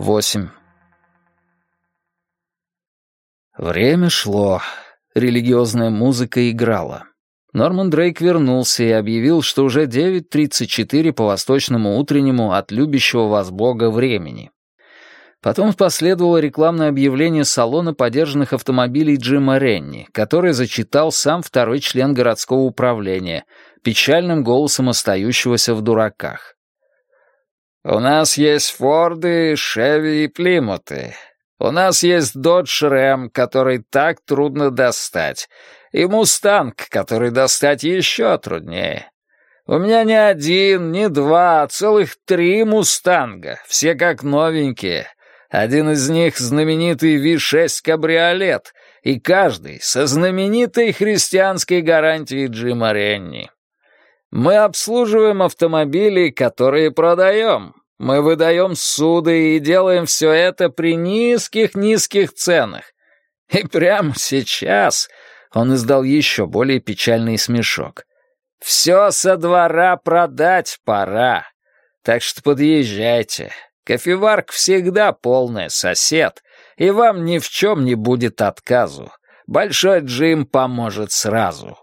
8. Время шло. Религиозная музыка играла. Норман Дрейк вернулся и объявил, что уже 9:34 по восточному утреннему от любящего вас Бога времени. Потом последовало рекламное объявление салона подержанных автомобилей Джима Ренни, которое зачитал сам второй член городского управления, печальным голосом остающегося в дураках. «У нас есть Форды, Шеви и Плимуты. У нас есть Додж Рэм, который так трудно достать, и Мустанг, который достать еще труднее. У меня не один, не два, а целых 3 Мустанга, все как новенькие. Один из них — знаменитый V6 кабриолет, и каждый со знаменитой христианской гарантией Джима Ренни. Мы обслуживаем автомобили, которые продаем. Мы выдаем суды и делаем все это при низких ценах. И прямо сейчас он издал еще более печальный смешок. Все со двора продать пора. Так что подъезжайте. Кофеварка всегда полная, сосед, и вам ни в чем не будет отказу. Большой Джим поможет сразу.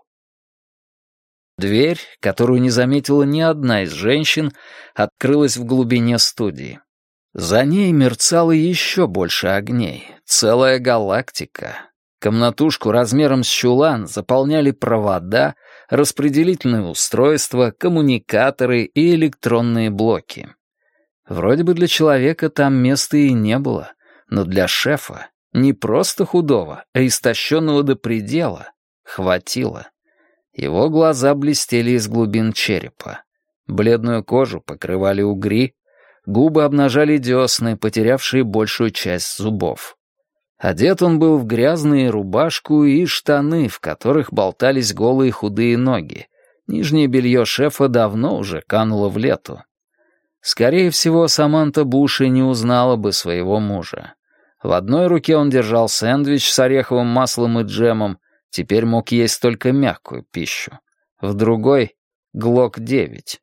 Дверь, которую не заметила ни одна из женщин, открылась в глубине студии. За ней мерцало еще больше огней, целая галактика. Комнатушку размером с чулан заполняли провода, распределительные устройства, коммуникаторы и электронные блоки. Вроде бы для человека там места и не было, но для шефа, не просто худого, а истощенного до предела, хватило. Его глаза блестели из глубин черепа. Бледную кожу покрывали угри, губы обнажали десны, потерявшие большую часть зубов. Одет он был в грязные рубашку и штаны, в которых болтались голые худые ноги. Нижнее белье шефа давно уже кануло в лету. Скорее всего, Саманта Буш и не узнала бы своего мужа. В одной руке он держал сэндвич с ореховым маслом и джемом, теперь мог есть только мягкую пищу. В другой — Глок-9.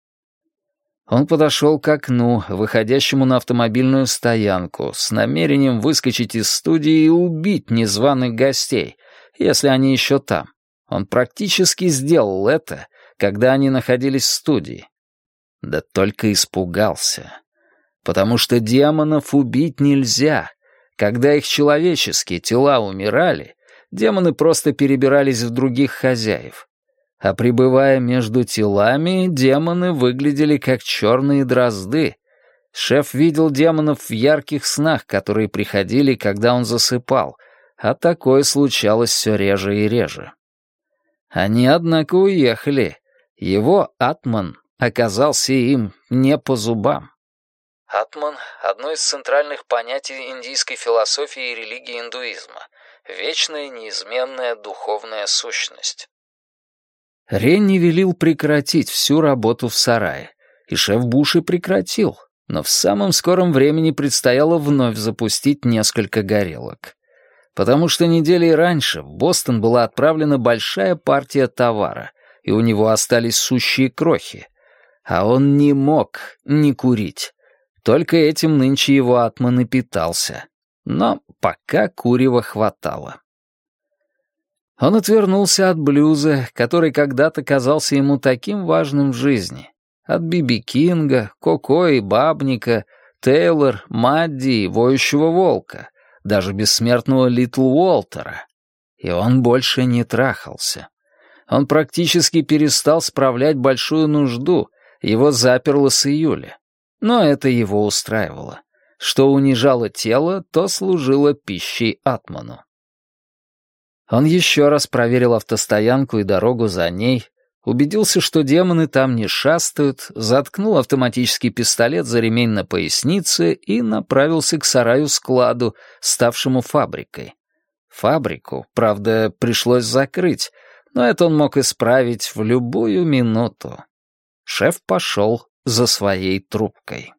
Он подошел к окну, выходящему на автомобильную стоянку, с намерением выскочить из студии и убить незваных гостей, если они еще там. Он практически сделал это, когда они находились в студии. Да только испугался. Потому что демонов убить нельзя. Когда их человеческие тела умирали, демоны просто перебирались в других хозяев. А пребывая между телами, демоны выглядели как черные дрозды. Шеф видел демонов в ярких снах, которые приходили, когда он засыпал, а такое случалось все реже и реже. Они, однако, уехали. Его Атман оказался им не по зубам. Атман — одно из центральных понятий индийской философии и религии индуизма. Вечная, неизменная духовная сущность. Ренни велел прекратить всю работу в сарае, и шеф Буш и прекратил, но в самом скором времени предстояло вновь запустить несколько горелок. Потому что недели раньше в Бостон была отправлена большая партия товара, и у него остались сущие крохи. А он не мог не курить. Только этим нынче его Атман и питался. Но пока курева хватало. Он отвернулся от блюза, который когда-то казался ему таким важным в жизни. От Би-Би Кинга, Коко и Бабника, Тейлор, Мадди и Воющего Волка, даже бессмертного Литл Уолтера. И он больше не трахался. Он практически перестал справлять большую нужду, его заперло с июля. Но это его устраивало. Что унижало тело, то служило пищей Атману. Он еще раз проверил автостоянку и дорогу за ней, убедился, что демоны там не шастают, заткнул автоматический пистолет за ремень на пояснице и направился к сараю-складу, ставшему фабрикой. Фабрику, правда, пришлось закрыть, но это он мог исправить в любую минуту. Шеф пошел за своей трубкой.